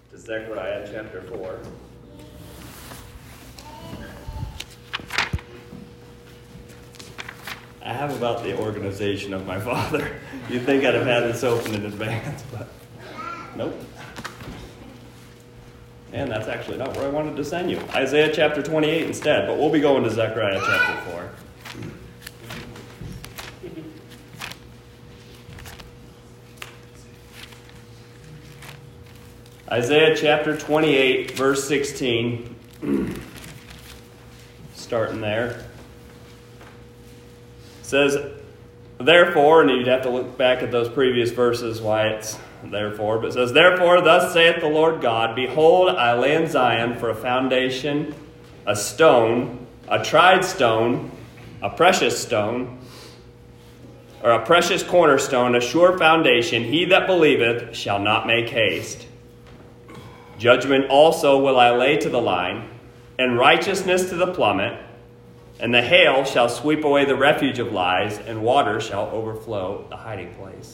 to Zechariah chapter 4. I have about the organization of my father. You'd think I'd have had this open in advance, but nope. And that's actually not where I wanted to send you. Isaiah chapter 28 instead, but we'll be going to Zechariah chapter 4. Isaiah chapter 28, verse 16. Starting there. It says, therefore, and you'd have to look back at those previous verses why it's therefore, but it says, therefore, thus saith the Lord God, behold, I lay in Zion for a foundation, a stone, a tried stone, a precious stone, or a precious cornerstone, a sure foundation. He that believeth shall not make haste. Judgment also will I lay to the line, and righteousness to the plummet, and the hail shall sweep away the refuge of lies, and water shall overflow the hiding place.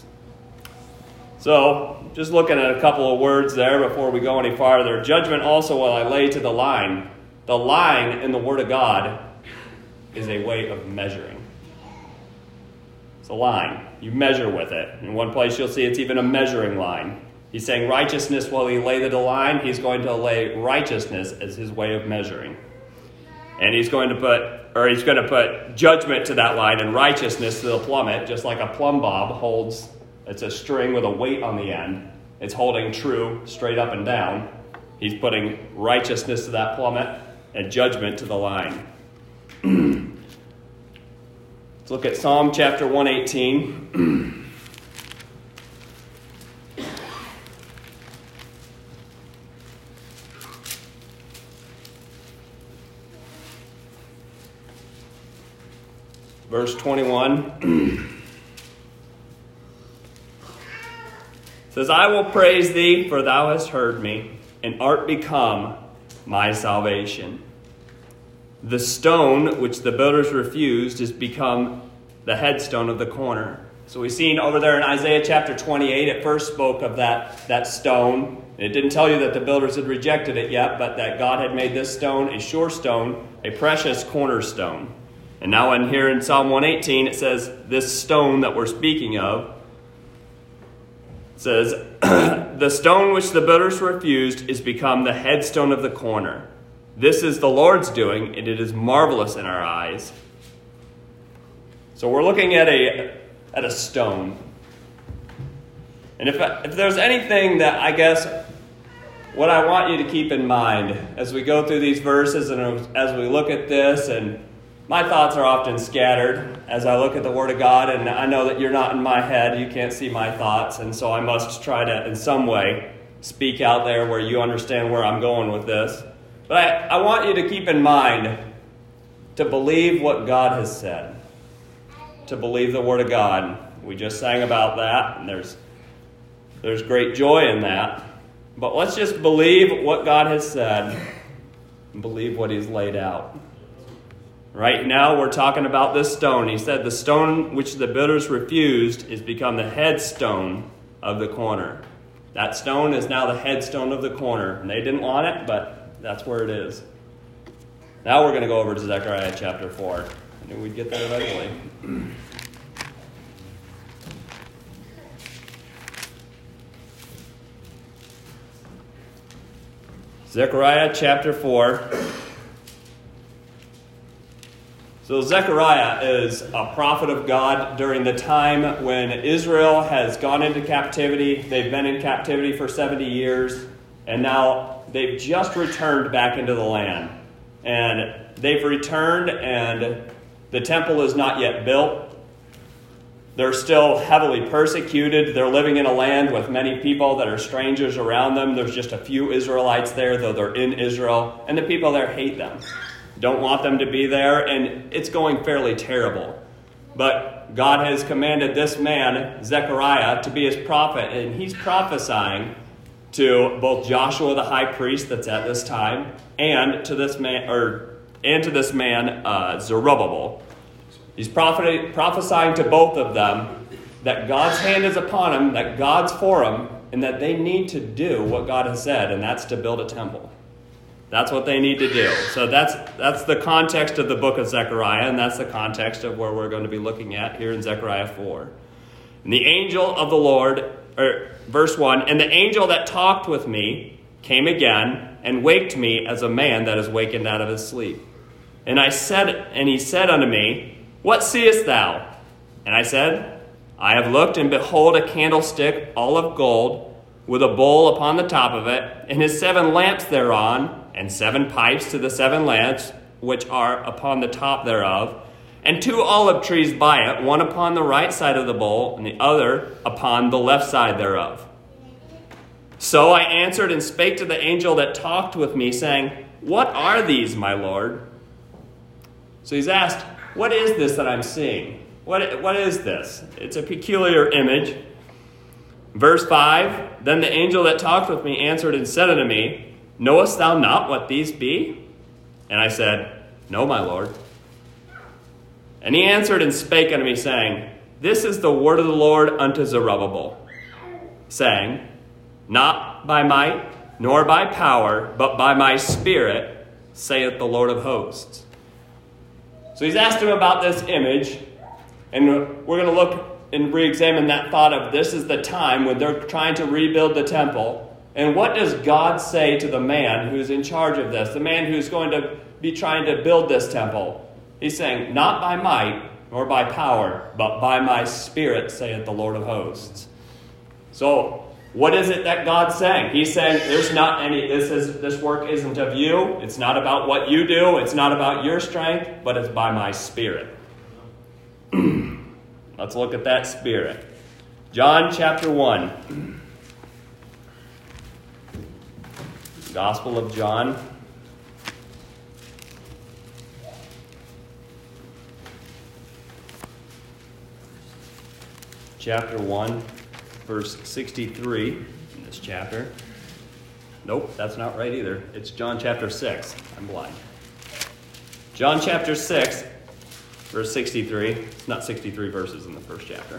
So, just looking at a couple of words there before we go any farther. Judgment also will I lay to the line. The line in the Word of God is a way of measuring. It's a line. You measure with it. In one place you'll see it's even a measuring line. He's saying righteousness will he lay to the line. He's going to lay righteousness as his way of measuring. And he's going to put judgment to that line and righteousness to the plummet, just like a plumb bob holds. It's a string with a weight on the end. It's holding true straight up and down. He's putting righteousness to that plummet and judgment to the line. Let's look at Psalm chapter 118. Verse 21 says, I will praise thee, for thou hast heard me, and art become my salvation. The stone which the builders refused is become the headstone of the corner. So we've seen over there in Isaiah chapter 28, it first spoke of that stone. It didn't tell you that the builders had rejected it yet, but that God had made this stone a sure stone, a precious cornerstone. And now in here in Psalm 118, it says this stone that we're speaking of, it says, the stone which the builders refused is become the headstone of the corner. This is the Lord's doing, and it is marvelous in our eyes. So we're looking at a stone. And if there's anything that I guess what I want you to keep in mind as we go through these verses and as we look at this, and my thoughts are often scattered as I look at the Word of God, and I know that you're not in my head. You can't see my thoughts, and so I must try to, in some way, speak out there where you understand where I'm going with this. But I want you to keep in mind to believe what God has said, to believe the Word of God. We just sang about that, and there's great joy in that. But let's just believe what God has said and believe what He's laid out. Right now we're talking about this stone. He said the stone which the builders refused is become the headstone of the corner. That stone is now the headstone of the corner. And they didn't want it, but that's where it is. Now we're going to go over to Zechariah chapter 4. I knew we'd get there eventually. Zechariah chapter 4. So Zechariah is a prophet of God during the time when Israel has gone into captivity. They've been in captivity for 70 years, and now they've just returned back into the land. And they've returned, and the temple is not yet built. They're still heavily persecuted. They're living in a land with many people that are strangers around them. There's just a few Israelites there, though they're in Israel, and the people there hate them. Don't want them to be there, and it's going fairly terrible. But God has commanded this man, Zechariah, to be his prophet, and he's prophesying to both Joshua the high priest that's at this time, and to this man, Zerubbabel. He's prophesying to both of them that God's hand is upon him, that God's for him, and that they need to do what God has said, and that's to build a temple. That's what they need to do. So that's the context of the book of Zechariah, and that's the context of where we're going to be looking at here in Zechariah 4. And the angel of the Lord, verse 1, and the angel that talked with me came again and waked me as a man that is wakened out of his sleep. And he said unto me, What seest thou? And I said, I have looked, and behold, a candlestick all of gold, with a bowl upon the top of it, and his 7 lamps thereon, and 7 pipes to the 7 lamps which are upon the top thereof, and 2 olive trees by it, one upon the right side of the bowl, and the other upon the left side thereof. So I answered and spake to the angel that talked with me, saying, What are these, my Lord? So he's asked, what is this that I'm seeing? What is this? It's a peculiar image. Verse 5, Then the angel that talked with me answered and said unto me, Knowest thou not what these be? And I said, No, my Lord. And he answered and spake unto me, saying, This is the word of the Lord unto Zerubbabel, saying, Not by might, nor by power, but by my Spirit, saith the Lord of hosts. So he's asked him about this image, and we're going to look and re-examine that thought of this is the time when they're trying to rebuild the temple. And what does God say to the man who's in charge of this, the man who's going to be trying to build this temple? He's saying, Not by might, nor by power, but by my Spirit, saith the Lord of hosts. So, what is it that God's saying? He's saying, there's not any, this work isn't of you. It's not about what you do. It's not about your strength, but it's by my Spirit. Let's look at that Spirit. John chapter 1. Gospel of John. Chapter 1, verse 63 in this chapter. Nope, that's not right either. It's John chapter 6. I'm blind. John chapter 6, verse 63. It's not 63 verses in the first chapter.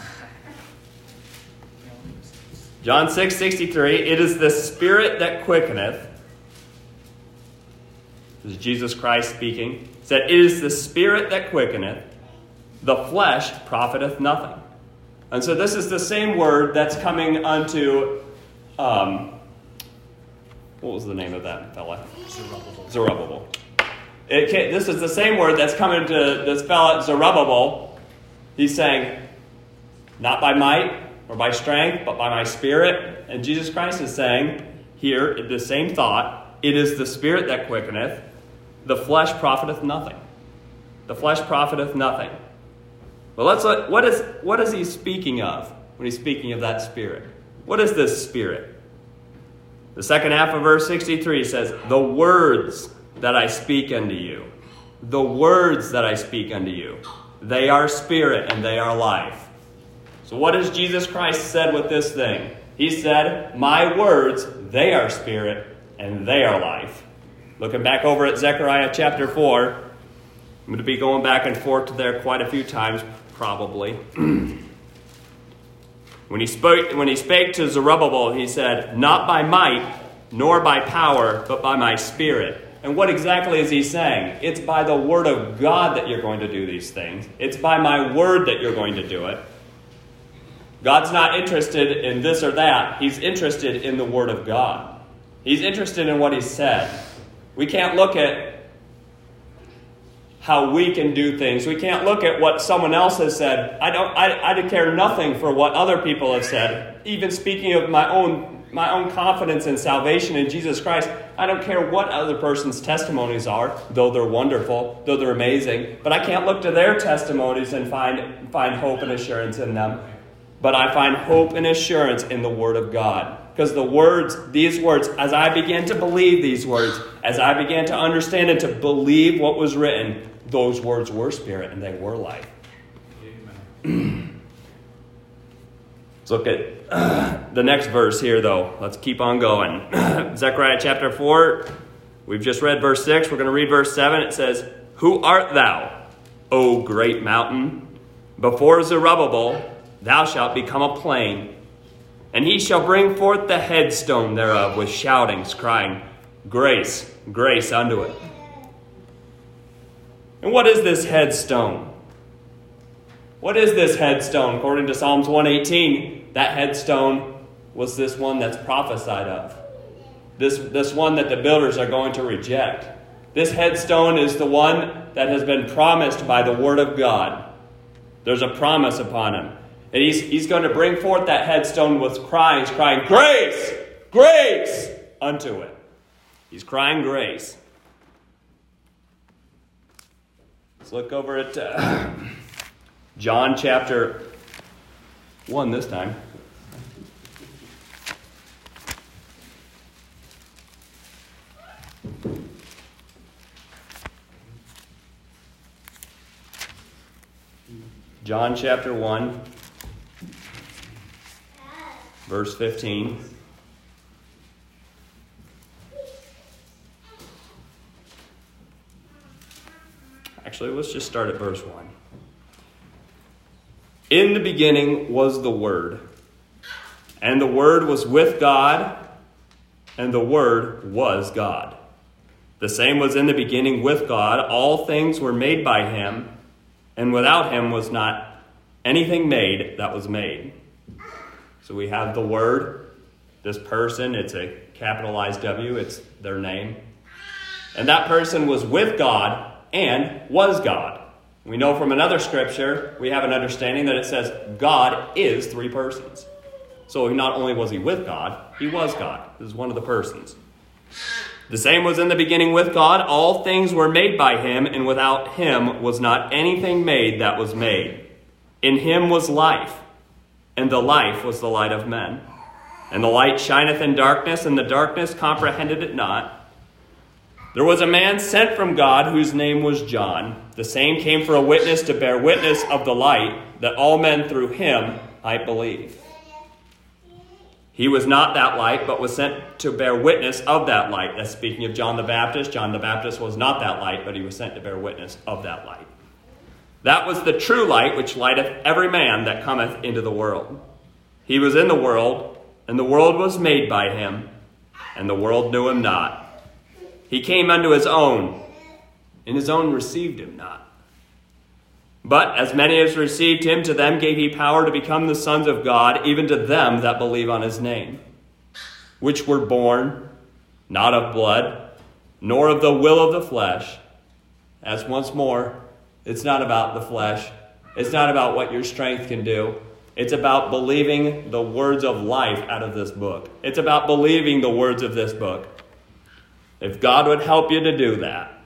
John 6:63, It is the Spirit that quickeneth. This is Jesus Christ speaking. It said, It is the Spirit that quickeneth. The flesh profiteth nothing. And so this is the same word that's coming unto, what was the name of that fella? Zerubbabel. This is the same word that's coming to this fella, Zerubbabel. He's saying, not by might or by strength, but by my Spirit. And Jesus Christ is saying here, the same thought, It is the Spirit that quickeneth. The flesh profiteth nothing. The flesh profiteth nothing. Well, let's look, what is he speaking of when he's speaking of that Spirit? What is this Spirit? The second half of verse 63 says, The words that I speak unto you. The words that I speak unto you. They are spirit and they are life. So what has Jesus Christ said with this thing? He said, My words, they are spirit and they are life. Looking back over at Zechariah chapter 4, I'm going to be going back and forth to there quite a few times, probably. When he spake to Zerubbabel, he said, Not by might, nor by power, but by my Spirit. And what exactly is he saying? It's by the word of God that you're going to do these things. It's by my word that you're going to do it. God's not interested in this or that. He's interested in the word of God. He's interested in what he said. We can't look at how we can do things. We can't look at what someone else has said. I care nothing for what other people have said. Even speaking of my own confidence in salvation in Jesus Christ, I don't care what other person's testimonies are, though they're wonderful, though they're amazing. But I can't look to their testimonies and find hope and assurance in them. But I find hope and assurance in the Word of God. Because these words, as I began to believe these words, as I began to understand and to believe what was written, those words were spirit and they were life. Amen. Let's look at the next verse here, though. Let's keep on going. Zechariah chapter 4, we've just read verse 6. We're going to read verse 7. It says, Who art thou, O great mountain? Before Zerubbabel, thou shalt become a plain. And he shall bring forth the headstone thereof with shoutings, crying, Grace, grace unto it. And what is this headstone? What is this headstone? According to Psalms 118, that headstone was this one that's prophesied of. This one that the builders are going to reject. This headstone is the one that has been promised by the Word of God. There's a promise upon him. And he's going to bring forth that headstone with cries, crying, Grace, grace unto it. He's crying grace. Let's look over at John chapter 1 this time. John chapter 1, verse 15. Actually, let's just start at verse 1. In the beginning was the Word, and the Word was with God, and the Word was God. The same was in the beginning with God. All things were made by him, and without him was not anything made that was made. So we have the Word, this person, it's a capitalized W, it's their name. And that person was with God and was God. We know from another scripture, we have an understanding that it says God is three persons. So not only was he with God, he was God. This is one of the persons. The same was in the beginning with God. All things were made by him, and without him was not anything made that was made. In him was life, and the life was the light of men. And the light shineth in darkness, and the darkness comprehended it not. There was a man sent from God whose name was John. The same came for a witness to bear witness of the light, that all men through him might believe. He was not that light, but was sent to bear witness of that light. That's speaking of John the Baptist. John the Baptist was not that light, but he was sent to bear witness of that light. That was the true light, which lighteth every man that cometh into the world. He was in the world, and the world was made by him, and the world knew him not. He came unto his own, and his own received him not. But as many as received him, to them gave he power to become the sons of God, even to them that believe on his name, which were born not of blood, nor of the will of the flesh. As once more, it's not about the flesh. It's not about what your strength can do. It's about believing the words of life out of this book. It's about believing the words of this book. If God would help you to do that.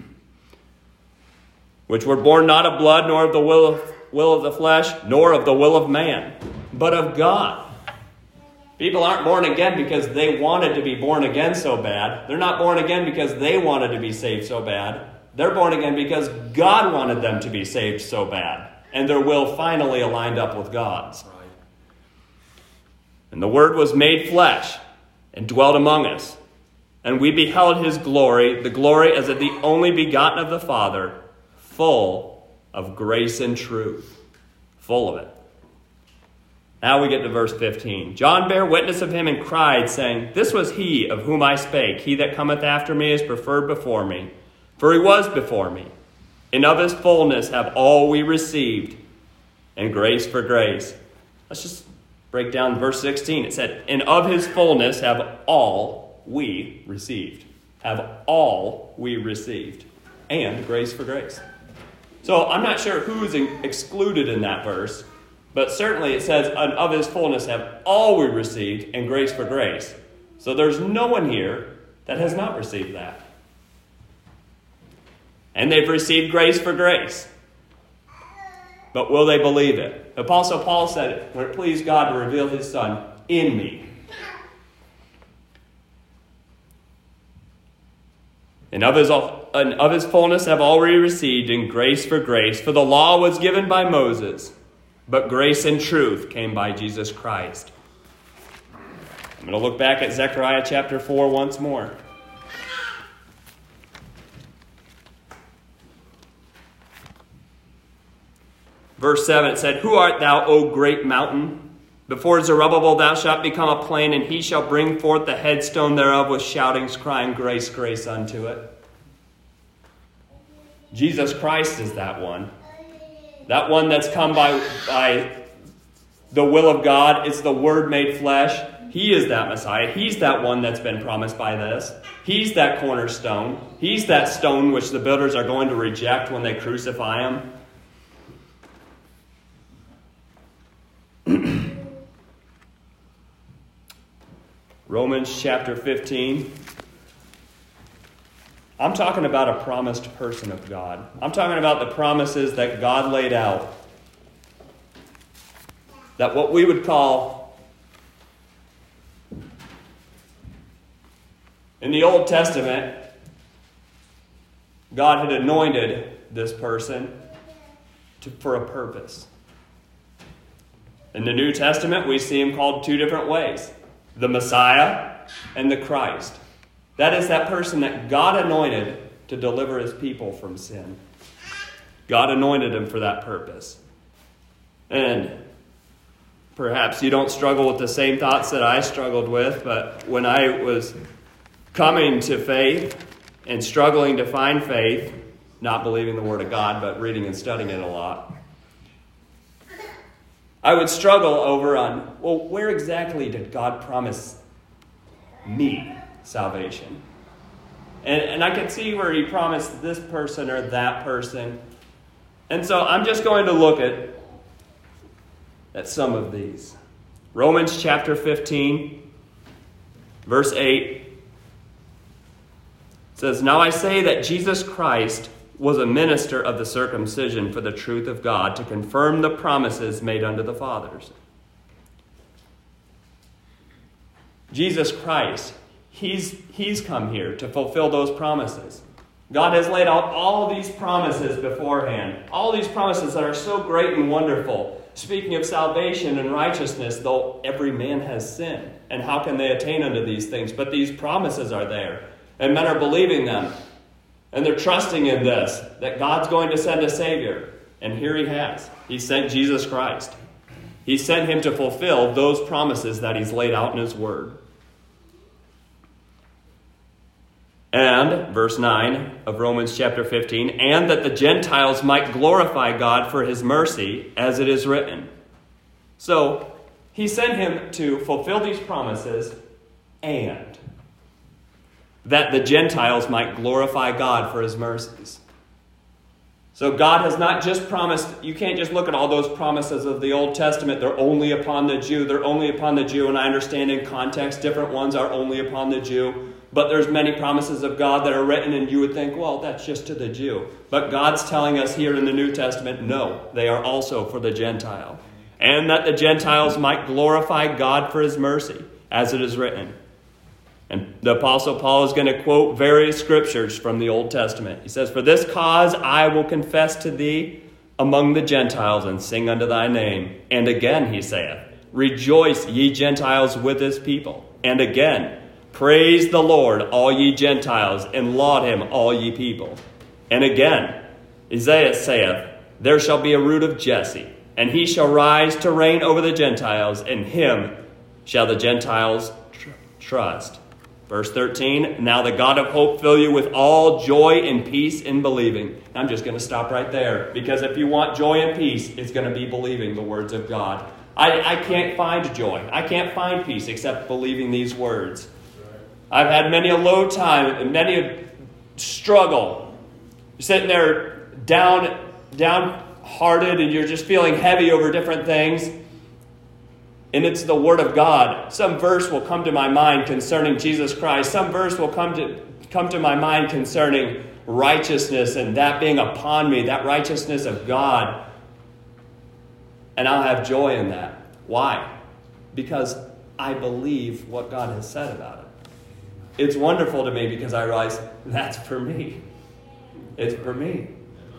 Which were born not of blood, nor of the will of the flesh, nor of the will of man, but of God. People aren't born again because they wanted to be born again so bad. They're not born again because they wanted to be saved so bad. They're born again because God wanted them to be saved so bad. And their will finally aligned up with God's. Right. And the Word was made flesh and dwelt among us. And we beheld his glory, the glory as of the only begotten of the Father, full of grace and truth. Full of it. Now we get to verse 15. John bare witness of him and cried, saying, This was he of whom I spake. He that cometh after me is preferred before me. For he was before me. And of his fullness have all we received. And grace for grace. Let's just break down verse 16. It said, And of his fullness have all we received. Have all we received. And grace for grace. So I'm not sure who's excluded in that verse, but certainly it says, and of his fullness have all we received, and grace for grace. So there's no one here that has not received that. And they've received grace for grace. But will they believe it? Apostle Paul said, when it pleased God to reveal his Son in me. And of his fullness have already received, in grace for grace. For the law was given by Moses, but grace and truth came by Jesus Christ. I'm going to look back at Zechariah chapter 4 once more. Verse 7, it said, Who art thou, O great mountain? Before Zerubbabel thou shalt become a plain, and he shall bring forth the headstone thereof with shoutings, crying, Grace, grace unto it. Jesus Christ is that one. That one that's come by the will of God. It's the Word made flesh. He is that Messiah. He's that one that's been promised by this. He's that cornerstone. He's that stone which the builders are going to reject when they crucify him. Romans chapter 15. I'm talking about a promised person of God. I'm talking about the promises that God laid out. That what we would call, in the Old Testament, God had anointed this person for a purpose. In the New Testament, we see him called two different ways. The Messiah and the Christ. That is that person that God anointed to deliver his people from sin. God anointed him for that purpose. And perhaps you don't struggle with the same thoughts that I struggled with, but when I was coming to faith and struggling to find faith, not believing the Word of God, but reading and studying it a lot, I would struggle over on, well, where exactly did God promise me salvation? And I could see where he promised this person or that person. And so I'm just going to look at some of these. Romans chapter 15, verse 8 says, Now I say that Jesus Christ was a minister of the circumcision for the truth of God, to confirm the promises made unto the fathers. Jesus Christ, he's come here to fulfill those promises. God has laid out all these promises beforehand, all these promises that are so great and wonderful. Speaking of salvation and righteousness, though every man has sinned, and how can they attain unto these things? But these promises are there, and men are believing them. And they're trusting in this, that God's going to send a Savior. And here he has. He sent Jesus Christ. He sent him to fulfill those promises that he's laid out in his Word. And, verse 9 of Romans chapter 15, and that the Gentiles might glorify God for his mercy, as it is written. So, he sent him to fulfill these promises, and that the Gentiles might glorify God for his mercies. So God has not just promised, you can't just look at all those promises of the Old Testament, they're only upon the Jew, and I understand in context different ones are only upon the Jew, but there's many promises of God that are written and you would think, well, that's just to the Jew. But God's telling us here in the New Testament, no, they are also for the Gentile. And that the Gentiles might glorify God for his mercy, as it is written. And the Apostle Paul is going to quote various scriptures from the Old Testament. He says, For this cause I will confess to thee among the Gentiles, and sing unto thy name. And again he saith, Rejoice, ye Gentiles, with his people. And again, Praise the Lord, all ye Gentiles, and laud him, all ye people. And again, Isaiah saith, There shall be a root of Jesse, and he shall rise to reign over the Gentiles, and him shall the Gentiles trust. Verse 13, Now the God of hope fill you with all joy and peace in believing. I'm just going to stop right there, because if you want joy and peace, it's going to be believing the words of God. I can't find joy. I can't find peace except believing these words. I've had many a low time and many a struggle. You're sitting there downhearted, and you're just feeling heavy over different things. And it's the Word of God. Some verse will come to my mind concerning Jesus Christ. Some verse will come to my mind concerning righteousness and that being upon me, that righteousness of God. And I'll have joy in that. Why? Because I believe what God has said about it. It's wonderful to me because I realize that's for me. It's for me.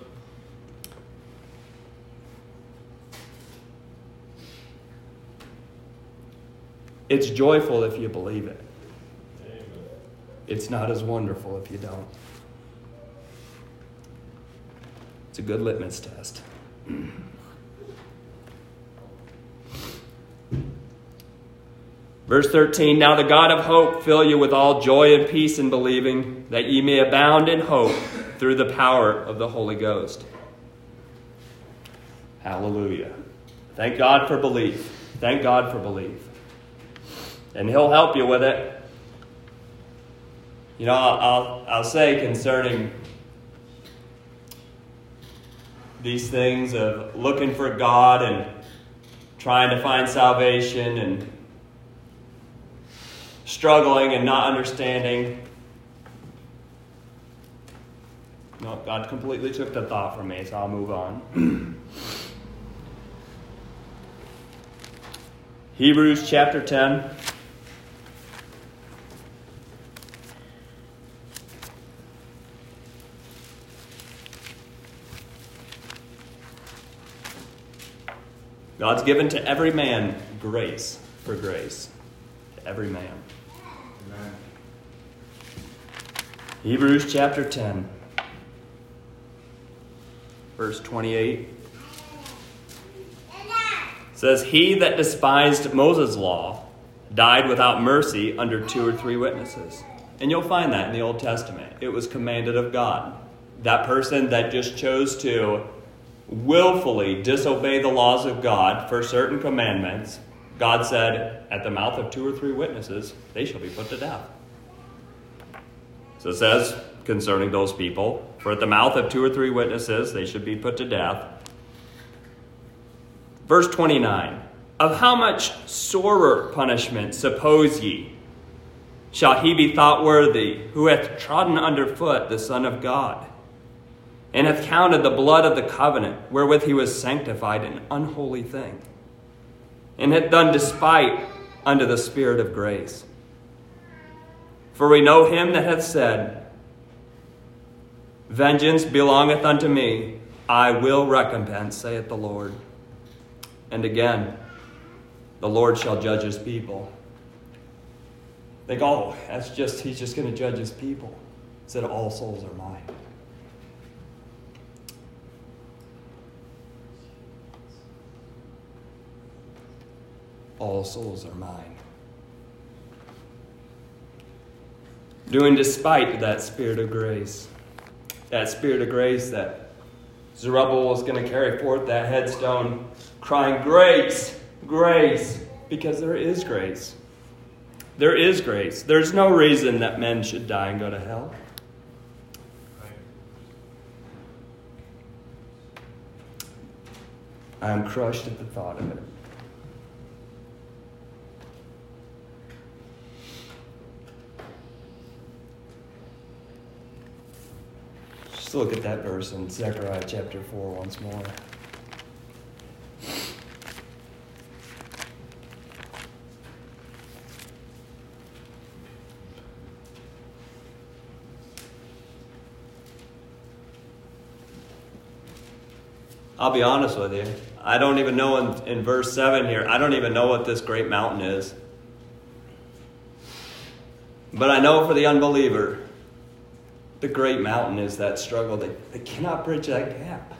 It's joyful if you believe it. Amen. It's not as wonderful if you don't. It's a good litmus test. Verse 13, now the God of hope fill you with all joy and peace in believing, that ye may abound in hope through the power of the Holy Ghost. Hallelujah. Thank God for belief. Thank God for belief. And He'll help you with it. You know, I'll say concerning these things of looking for God and trying to find salvation and struggling and not understanding. No, God completely took the thought from me, so I'll move on. Hebrews chapter 10. God's given to every man grace for grace. To every man. Amen. Hebrews chapter 10. Verse 28. Says, he that despised Moses' law died without mercy under 2 or 3 witnesses. And you'll find that in the Old Testament. It was commanded of God. That person that just chose to willfully disobey the laws of God for certain commandments, God said, at the mouth of 2 or 3 witnesses, they shall be put to death. So it says, concerning those people, for at the mouth of 2 or 3 witnesses, they should be put to death. Verse 29, of how much sorer punishment, suppose ye, shall he be thought worthy, who hath trodden under foot the Son of God, and hath counted the blood of the covenant, wherewith he was sanctified, an unholy thing, and hath done despite unto the Spirit of grace? For we know him that hath said, vengeance belongeth unto me, I will recompense, saith the Lord. And again, the Lord shall judge his people. Think, oh, he's just going to judge his people. He said, all souls are mine. All souls are mine. Doing despite that Spirit of grace. That Spirit of grace that Zerubbabel was going to carry forth that headstone, crying, grace, grace, because there is grace. There is grace. There's no reason that men should die and go to hell. I am crushed at the thought of it. Just look at that verse in Zechariah chapter 4 once more. I'll be honest with you. I don't even know in verse 7 here, I don't even know what this great mountain is. But I know for the unbeliever, the great mountain is that struggle. They cannot bridge that gap.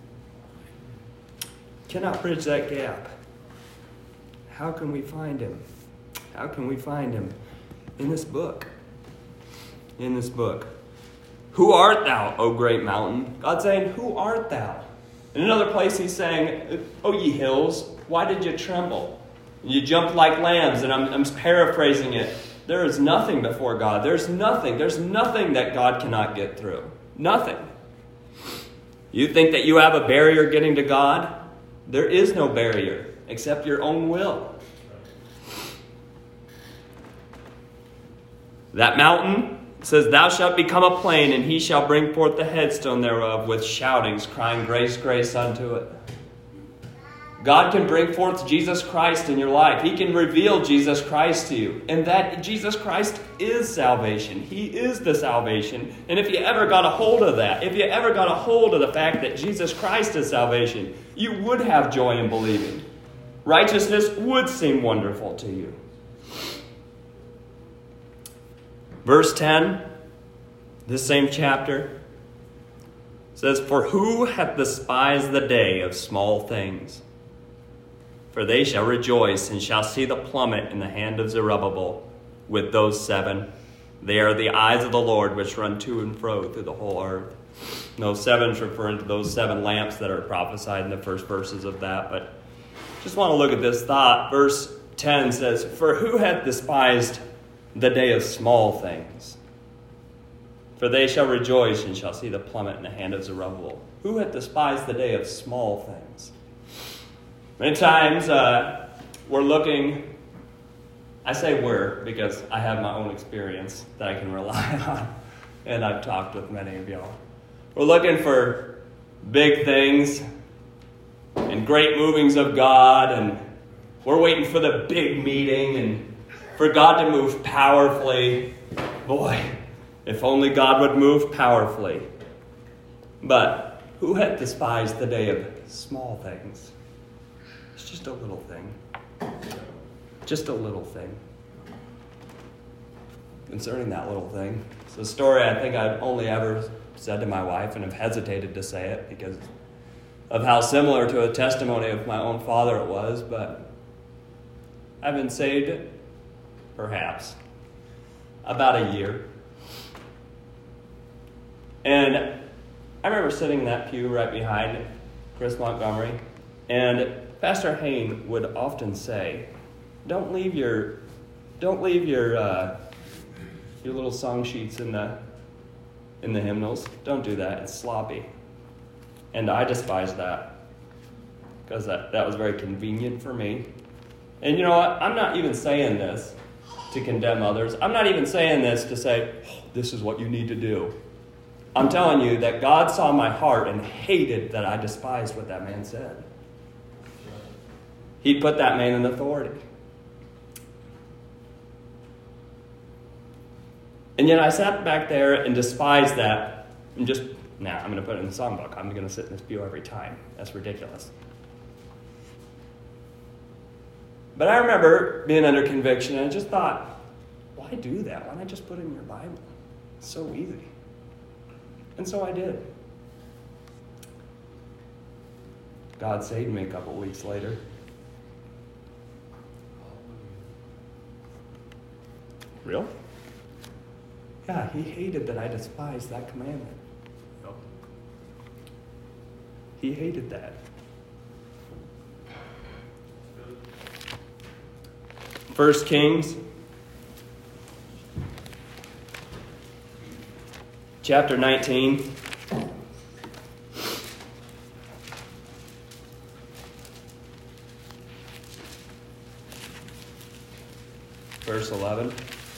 Cannot bridge that gap. How can we find him? How can we find him? In this book. In this book. Who art thou, O great mountain? God's saying, who art thou? In another place he's saying, O ye hills, why did you tremble? You jumped like lambs, and I'm paraphrasing it. There is nothing before God. There's nothing that God cannot get through. Nothing. You think that you have a barrier getting to God? There is no barrier except your own will. That mountain says, thou shalt become a plain, and he shall bring forth the headstone thereof with shoutings, crying, grace, grace unto it. God can bring forth Jesus Christ in your life. He can reveal Jesus Christ to you. And that Jesus Christ is salvation. He is the salvation. And if you ever got a hold of that, if you ever got a hold of the fact that Jesus Christ is salvation, you would have joy in believing. Righteousness would seem wonderful to you. Verse 10, this same chapter, says, for who hath despised the day of small things? for they shall rejoice and shall see the plummet in the hand of Zerubbabel with those 7. They are the eyes of the Lord which run to and fro through the whole earth. And those 7 is referring to those 7 lamps that are prophesied in the first verses of that. But just want to look at this thought. Verse 10 says, for who hath despised the day of small things? For they shall rejoice and shall see the plummet in the hand of Zerubbabel. Who hath despised the day of small things? Many times we're looking, I say we're because I have my own experience that I can rely on, and I've talked with many of y'all. We're looking for big things and great movings of God, and we're waiting for the big meeting and for God to move powerfully. Boy, if only God would move powerfully. But who hath despised the day of small things? It's just a little thing. Just a little thing. Concerning that little thing, it's a story I think I've only ever said to my wife, and have hesitated to say it because of how similar to a testimony of my own father it was, but I've been saved, perhaps, about a year. And I remember sitting in that pew right behind Chris Montgomery, and Pastor Hain would often say, don't leave your little song sheets in the hymnals. Don't do that. It's sloppy. And I despised that because that was very convenient for me. And you know what? I'm not even saying this to condemn others. I'm not even saying this to say, oh, this is what you need to do. I'm telling you that God saw my heart and hated that I despised what that man said. He put that man in authority. And yet I sat back there and despised that and just, I'm going to put it in the songbook. I'm going to sit in this pew every time. That's ridiculous. But I remember being under conviction, and I just thought, why do that? Why not just put it in your Bible? It's so easy. And so I did. God saved me a couple weeks later. Real? Yeah, he hated that I despised that commandment. He hated that. First Kings, chapter 19. Verse 11.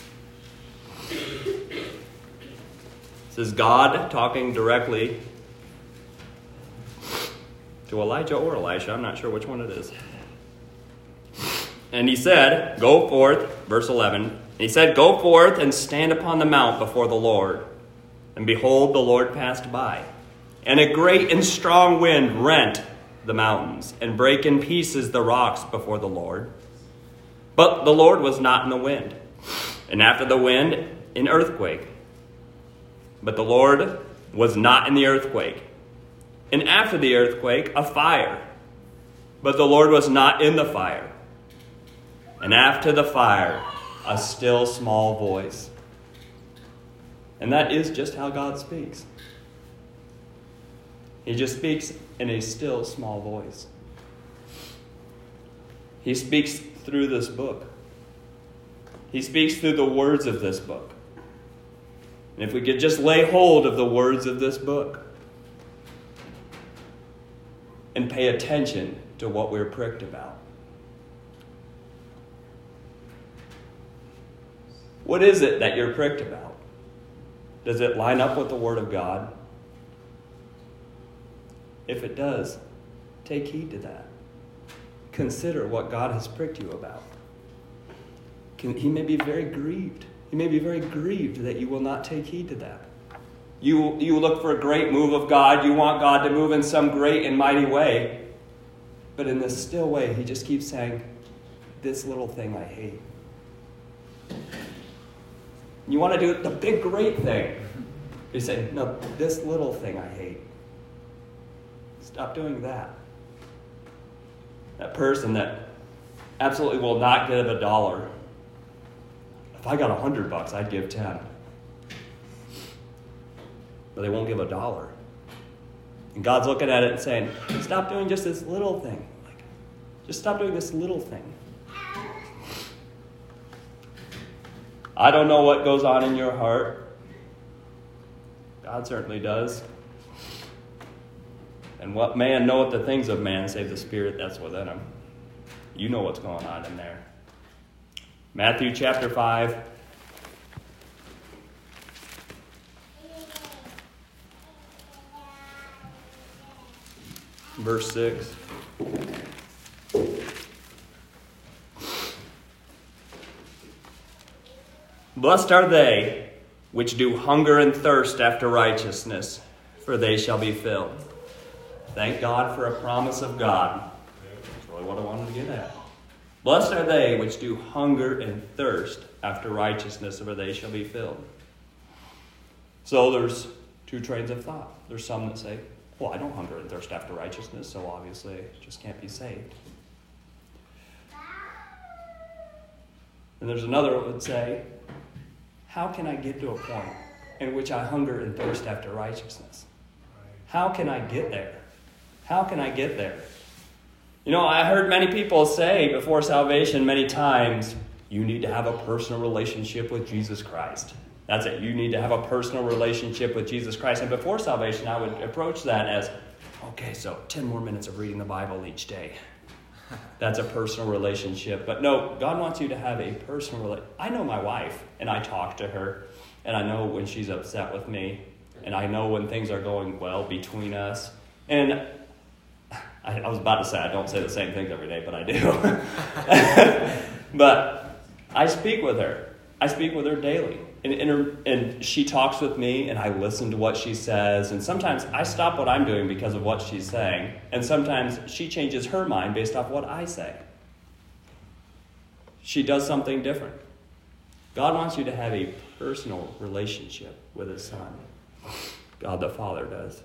This is God talking directly to Elijah or Elisha. I'm not sure which one it is. And he said, go forth, verse 11. And he said, go forth and stand upon the mount before the Lord. And behold, the Lord passed by. And a great and strong wind rent the mountains and brake in pieces the rocks before the Lord. But the Lord was not in the wind. And after the wind, an earthquake. But the Lord was not in the earthquake. And after the earthquake, a fire. But the Lord was not in the fire. And after the fire, a still small voice. And that is just how God speaks. He just speaks in a still small voice. He speaks through this book. He speaks through the words of this book. And if we could just lay hold of the words of this book and pay attention to what we're pricked about. What is it that you're pricked about? Does it line up with the Word of God? If it does, take heed to that. Consider what God has pricked you about. He may be very grieved. He may be very grieved that you will not take heed to that. You look for a great move of God. You want God to move in some great and mighty way. But in this still way, he just keeps saying, this little thing I hate. You want to do the big great thing. You say, no, this little thing I hate. Stop doing that. That person that absolutely will not give $1. If I got $100, I'd give 10. But they won't give $1. And God's looking at it and saying, stop doing just this little thing. Just stop doing this little thing. I don't know what goes on in your heart. God certainly does. And what man knoweth the things of man, save the spirit that's within him. You know what's going on in there. Matthew chapter 5. Verse 6. Blessed are they which do hunger and thirst after righteousness, for they shall be filled. Thank God for a promise of God. That's really what I wanted to get at. Blessed are they which do hunger and thirst after righteousness, for they shall be filled. So there's two trains of thought. There's some that say, well, I don't hunger and thirst after righteousness, so obviously I just can't be saved. And there's another that would say, how can I get to a point in which I hunger and thirst after righteousness? How can I get there? How can I get there? You know, I heard many people say before salvation many times, you need to have a personal relationship with Jesus Christ. That's it. You need to have a personal relationship with Jesus Christ. And before salvation, I would approach that as, okay, so 10 more minutes of reading the Bible each day. That's a personal relationship. But no, God wants you to have a personal relationship. I know my wife, and I talk to her, and I know when she's upset with me, and I know when things are going well between us. And I was about to say, I don't say the same things every day, but I do. But I speak with her. I speak with her daily. And she talks with me, and I listen to what she says. And sometimes I stop what I'm doing because of what she's saying. And sometimes she changes her mind based off what I say. She does something different. God wants you to have a personal relationship with his Son. God the Father does.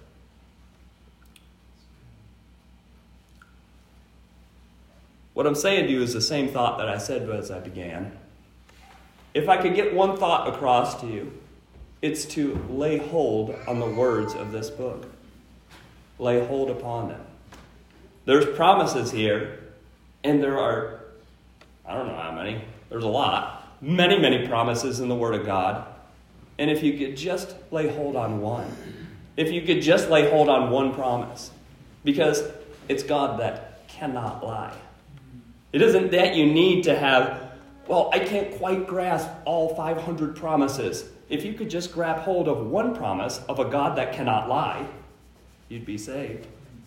What I'm saying to you is the same thought that I said as I began. If I could get one thought across to you, it's to lay hold on the words of this book. Lay hold upon them. There's promises here, and there are, I don't know how many, there's a lot, many, many promises in the Word of God. And if you could just lay hold on one, if you could just lay hold on one promise, because it's God that cannot lie. It isn't that you need to have, well, I can't quite grasp all 500 promises. If you could just grab hold of one promise of a God that cannot lie, you'd be saved.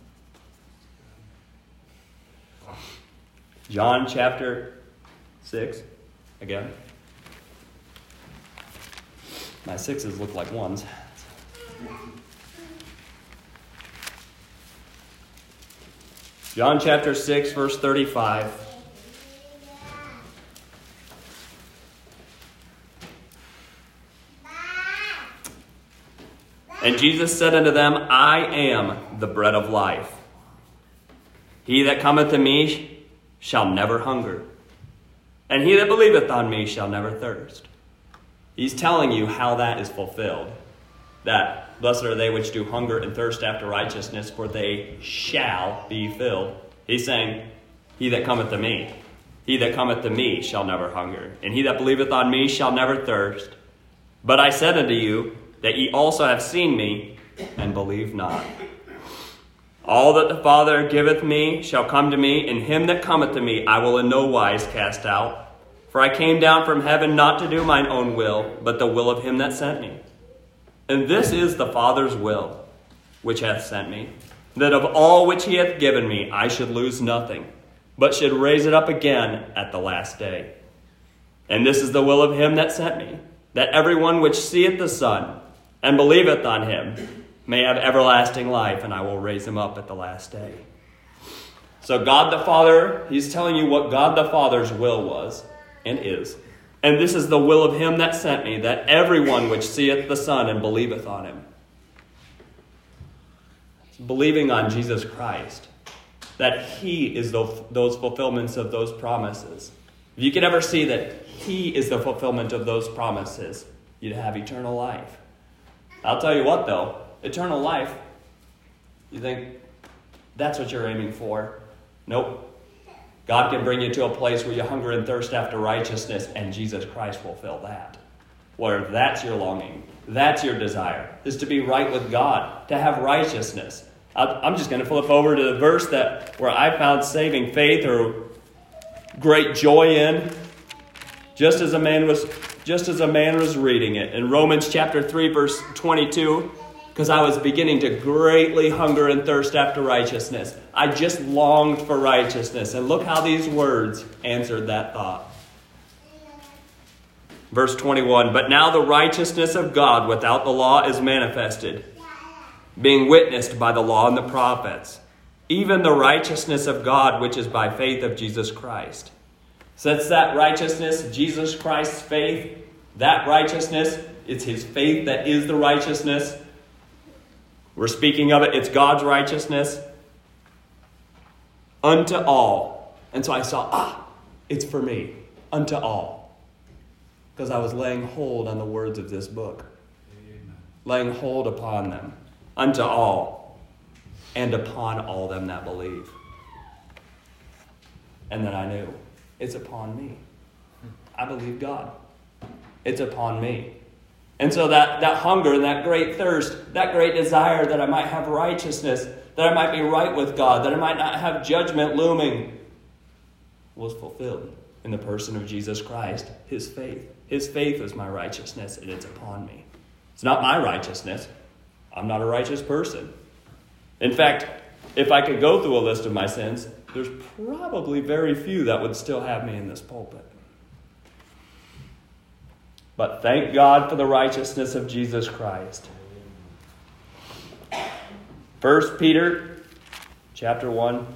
John chapter 6, again. My 6s look like 1s. John chapter 6, verse 35. And Jesus said unto them, I am the bread of life. He that cometh to me shall never hunger, and he that believeth on me shall never thirst. He's telling you how that is fulfilled. That blessed are they which do hunger and thirst after righteousness, for they shall be filled. He's saying, he that cometh to me, he that cometh to me shall never hunger, and he that believeth on me shall never thirst. But I said unto you, that ye also have seen me, and believe not. All that the Father giveth me shall come to me, and him that cometh to me I will in no wise cast out. For I came down from heaven not to do mine own will, but the will of him that sent me. And this is the Father's will, which hath sent me, that of all which he hath given me I should lose nothing, but should raise it up again at the last day. And this is the will of him that sent me, that every one which seeth the Son, and believeth on him, may have everlasting life, and I will raise him up at the last day. So God the Father, he's telling you what God the Father's will was and is. And this is the will of him that sent me, that everyone which seeth the Son and believeth on him. Believing on Jesus Christ that he is those fulfillments of those promises, if you could ever see that he is the fulfillment of those promises, you'd have eternal life. I'll tell you what, though, eternal life, you think that's what you're aiming for? Nope. God can bring you to a place where you hunger and thirst after righteousness, and Jesus Christ will fill that. Where that's your longing, that's your desire, is to be right with God, to have righteousness. I'm just going to flip over to the verse where I found saving faith or great joy in, just as a man was reading it. In Romans chapter 3, verse 22, because I was beginning to greatly hunger and thirst after righteousness. I just longed for righteousness. And look how these words answered that thought. Verse 21, but now the righteousness of God without the law is manifested, being witnessed by the law and the prophets, even the righteousness of God which is by faith of Jesus Christ. Since that righteousness, Jesus Christ's faith, that righteousness, it's his faith that is the righteousness. We're speaking of it, it's God's righteousness. Unto all. And so I saw, it's for me. Unto all. Because I was laying hold on the words of this book. Amen. Laying hold upon them. Unto all. And upon all them that believe. And then I knew, it's upon me. I believe God. It's upon me. And so that hunger and that great thirst, that great desire that I might have righteousness, that I might be right with God, that I might not have judgment looming, was fulfilled in the person of Jesus Christ, his faith. His faith is my righteousness, and it's upon me. It's not my righteousness. I'm not a righteous person. In fact, if I could go through a list of my sins, there's probably very few that would still have me in this pulpit. But thank God for the righteousness of Jesus Christ. 1 Peter chapter 1.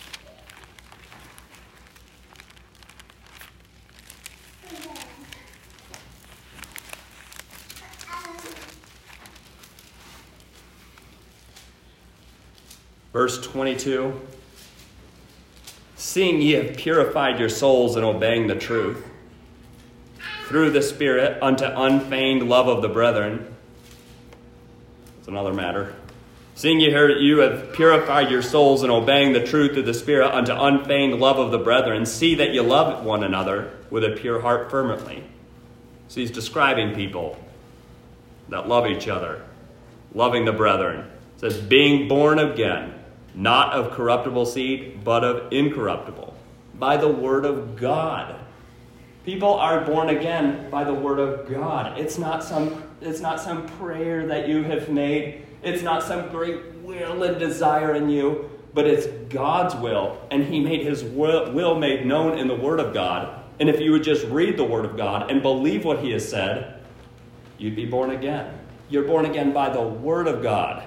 Verse 22. Seeing ye have purified your souls in obeying the truth, through the Spirit unto unfeigned love of the brethren. That's another matter. Seeing you have purified your souls in obeying the truth of the Spirit unto unfeigned love of the brethren, see that you love one another with a pure heart fervently. So he's describing people that love each other, loving the brethren. It says, being born again, not of corruptible seed, but of incorruptible, by the word of God. People are born again by the word of God. It's not some prayer that you have made. It's not some great will and desire in you, but it's God's will. And he made his will made known in the word of God. And if you would just read the word of God and believe what he has said, you'd be born again. You're born again by the word of God.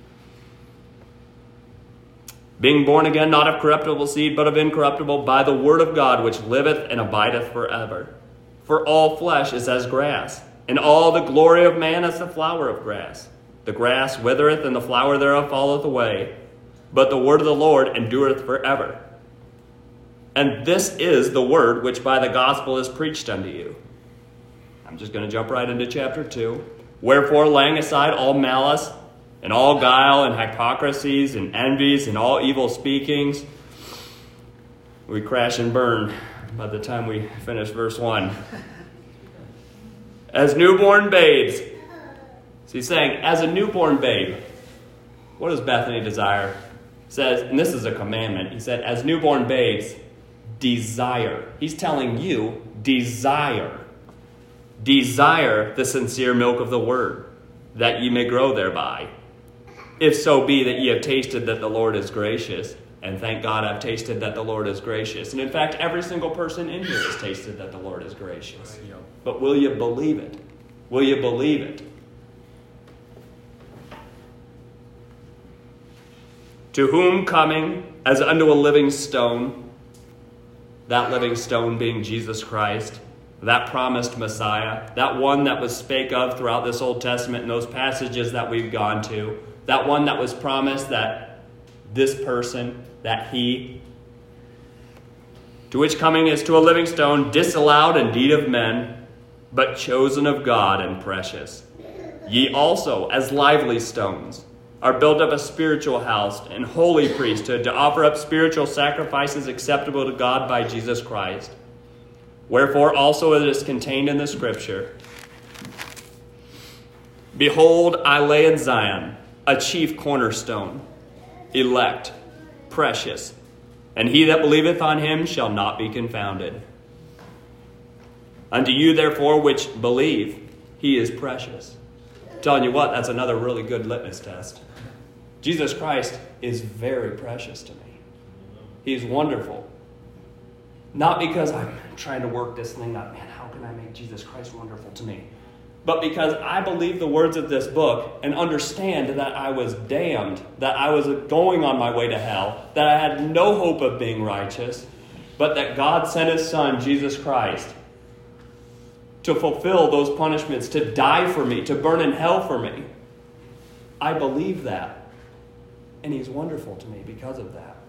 Being born again, not of corruptible seed, but of incorruptible, by the word of God, which liveth and abideth forever. For all flesh is as grass, and all the glory of man as the flower of grass. The grass withereth, and the flower thereof falleth away. But the word of the Lord endureth forever. And this is the word which by the gospel is preached unto you. I'm just going to jump right into chapter 2. Wherefore, laying aside all malice, and all guile and hypocrisies and envies and all evil speakings. We crash and burn by the time we finish verse 1. As newborn babes. So he's saying, as a newborn babe, what does Bethany desire? He says, and this is a commandment. He said, as newborn babes, desire. He's telling you, desire. Desire the sincere milk of the word, that ye may grow thereby. If so be that ye have tasted that the Lord is gracious, and thank God I've tasted that the Lord is gracious. And in fact, every single person in here has tasted that the Lord is gracious. But will you believe it? Will you believe it? To whom coming as unto a living stone, that living stone being Jesus Christ, that promised Messiah, that one that was spake of throughout this Old Testament and those passages that we've gone to, that one that was promised that this person that he, to which coming is to a living stone, disallowed indeed of men, but chosen of God and precious. Ye also, as lively stones, are built up a spiritual house and holy priesthood to offer up spiritual sacrifices acceptable to God by Jesus Christ. Wherefore also it is contained in the Scripture, Behold, I lay in Zion a chief cornerstone, elect, precious, and he that believeth on him shall not be confounded. Unto you, therefore, which believe, he is precious. I'm telling you what, that's another really good litmus test. Jesus Christ is very precious to me. He's wonderful. Not because I'm trying to work this thing up, man, how can I make Jesus Christ wonderful to me? But because I believe the words of this book and understand that I was damned, that I was going on my way to hell, that I had no hope of being righteous, but that God sent his Son, Jesus Christ, to fulfill those punishments, to die for me, to burn in hell for me. I believe that. And he's wonderful to me because of that.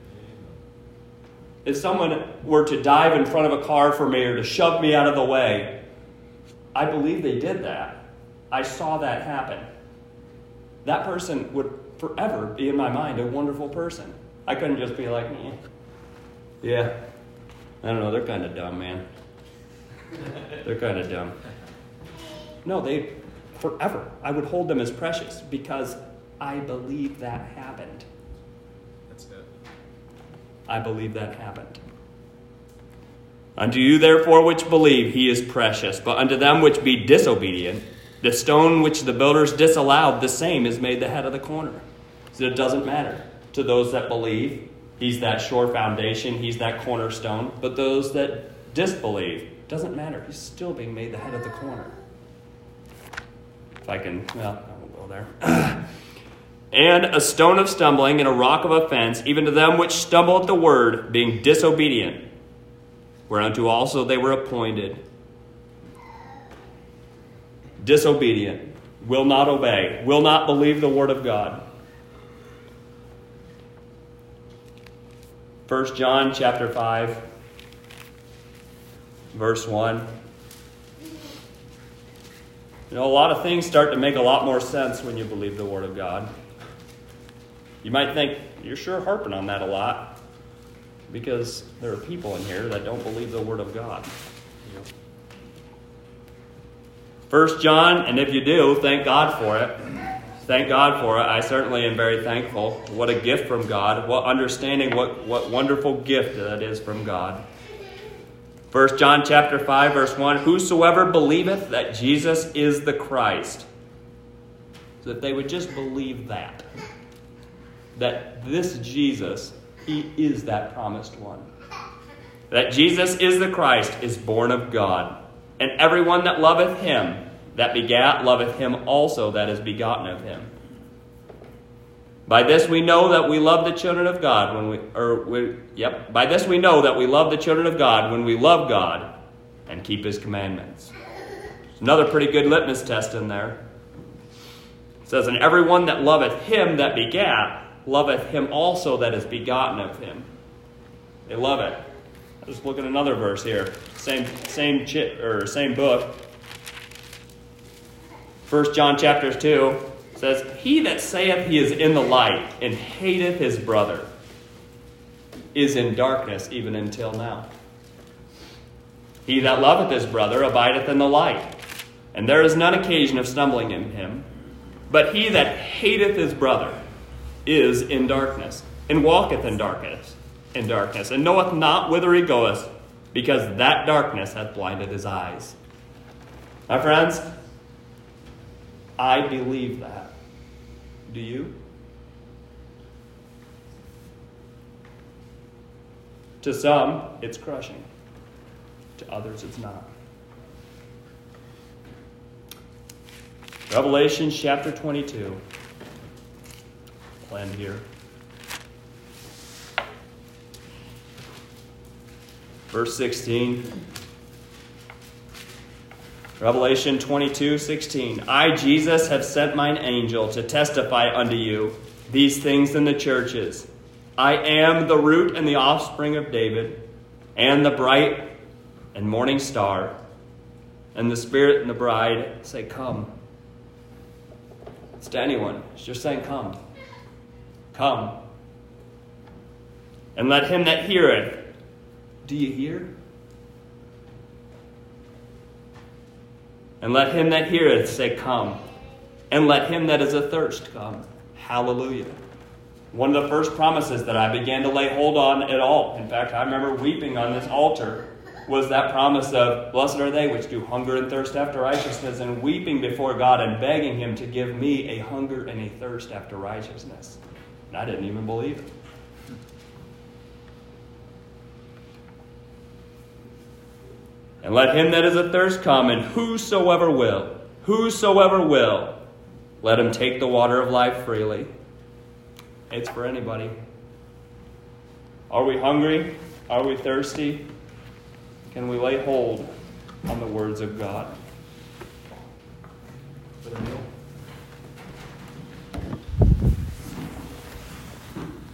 If someone were to dive in front of a car for me or to shove me out of the way, I believe they did that. I saw that happen. That person would forever be in my mind a wonderful person. I couldn't just be like, yeah, I don't know, they're kind of dumb, man. They're kind of dumb. No, they forever. I would hold them as precious because I believe that happened. That's it. I believe that happened. Unto you, therefore, which believe, he is precious. But unto them which be disobedient, the stone which the builders disallowed, the same is made the head of the corner. So it doesn't matter. To those that believe, he's that sure foundation, he's that cornerstone. But those that disbelieve, doesn't matter. He's still being made the head of the corner. If I can, well, I won't go there. And a stone of stumbling and a rock of offense, even to them which stumble at the word, being disobedient, whereunto also they were appointed. Disobedient, will not obey, will not believe the word of God. 1 John chapter 5, verse 1. You know, a lot of things start to make a lot more sense when you believe the word of God. You might think, you're sure harping on that a lot, because there are people in here that don't believe the word of God. 1 John, and if you do, thank God for it. Thank God for it. I certainly am very thankful. What a gift from God. What understanding, what wonderful gift that is from God. 1 John chapter 5, verse 1, Whosoever believeth that Jesus is the Christ. So if they would just believe that this Jesus, he is that promised one. That Jesus is the Christ is born of God. And everyone that loveth him that begat loveth him also that is begotten of him. By this we know that we love the children of God By this we know that we love the children of God when we love God and keep his commandments. There's another pretty good litmus test in there. It says, And everyone that loveth him that begat loveth him also that is begotten of him. They love it. I'll just look at another verse here. Same book. 1 John chapter 2 says, He that saith he is in the light and hateth his brother is in darkness even until now. He that loveth his brother abideth in the light, and there is none occasion of stumbling in him. But he that hateth his brother is in darkness, and walketh in darkness, and knoweth not whither he goeth, because that darkness hath blinded his eyes. My friends, I believe that. Do you? To some, it's crushing. To others, it's not. Revelation chapter 22. I'll end here. Verse 16. Revelation 22:16. I, Jesus, have sent mine angel to testify unto you these things in the churches. I am the root and the offspring of David, and the bright and morning star. And the Spirit and the bride say, come. It's to anyone. It's just saying, come. Come. And let him that heareth. Do you hear? And let him that heareth say, come. And let him that is athirst come. Hallelujah. One of the first promises that I began to lay hold on at all, in fact, I remember weeping on this altar, was that promise of, blessed are they which do hunger and thirst after righteousness, and weeping before God and begging him to give me a hunger and a thirst after righteousness. And I didn't even believe it. And let him that is athirst come, and whosoever will, let him take the water of life freely. It's for anybody. Are we hungry? Are we thirsty? Can we lay hold on the words of God?